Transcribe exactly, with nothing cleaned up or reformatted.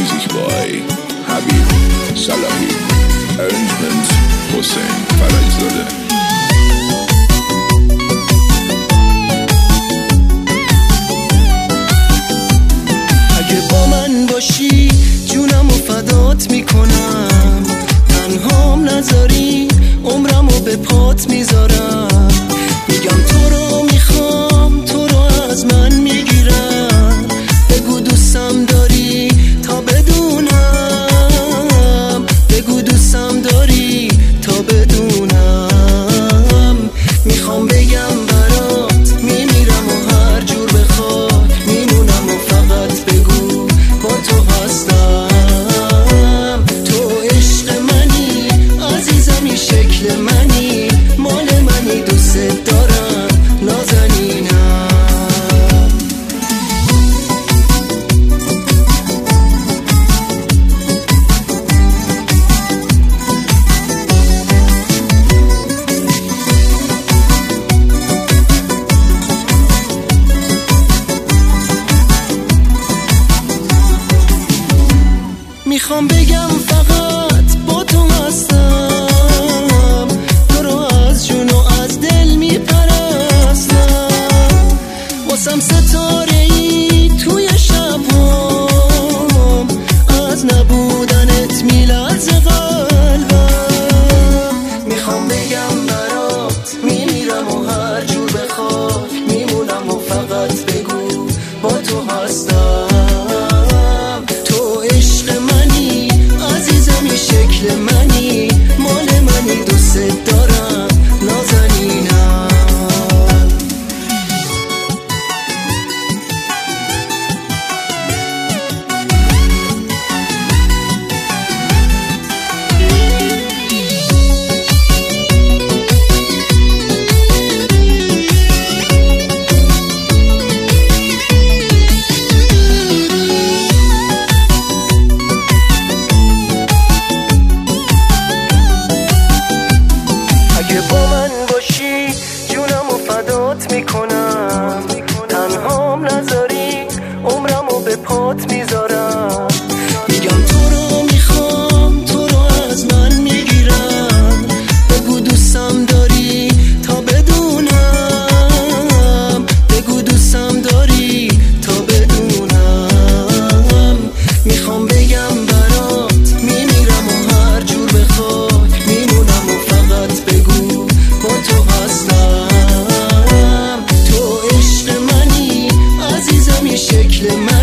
Music by Habib Salahi. Arrangement حسین فرجزاده. اگه با من باشی جونم و فدات میکنم، تنهام نذاری عمرم و به پات میذارم. میگم تو رو میخوام، تو رو از من میگیرم. بگو دوستم داری تا بدونم، بگو دوستم داری تا بدونم. میخوام بگم برات میمیرم و هر جور بخوای میمونم و فقط بگو با تو هستم. تو عشق منی عزیزمی، شکل منی، مال منی، دوست دارم نازنینم. میخوام بگم فقط با تو هستم، تو رو از جون و از دل میپرستم. واسم ستاره ای توی شبام، از نبودنت میلرزه قلبم. میخوام بگم برات میمیرم و هر جور بخوای میمونم و فقط بگو با تو هستم. شکل منی، مال منی، دوست دارم نازنینم. میکنم، تنهام نذاری عمرم و به پات میذارم. میگم تو رو میخوام، تو رو از من میگیرم. بگو دوستم داری تا بدونم، بگو دوستم داری تا بدونم. میخوام بگم برات میمیرم و هر جور بخوای میمونم و فقط بگو با تو هستم. شکل من